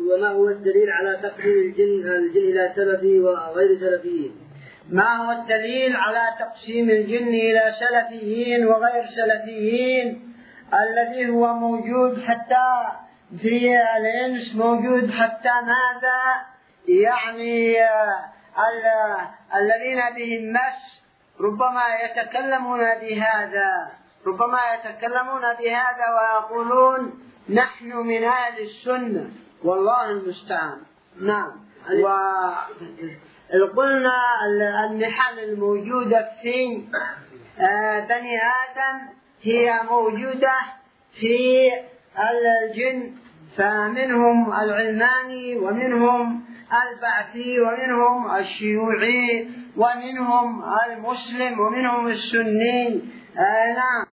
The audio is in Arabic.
وما هو الدليل على تقسيم الجن إلى سلفي وغير سلفيين؟ ما هو الدليل على تقسيم الجن إلى سلفيين وغير سلفيين؟ الذي هو موجود حتى في الإنس موجود حتى ماذا؟ يعني الذين بهم مس ربما يتكلمون بهذا ويقولون نحن من أهل السنة والله المستعان. نعم. وقلنا المحن الموجودة في بني آدم هي موجودة في الجن، فمنهم العلماني ومنهم البعثي ومنهم الشيوعي ومنهم المسلم ومنهم السني. نعم.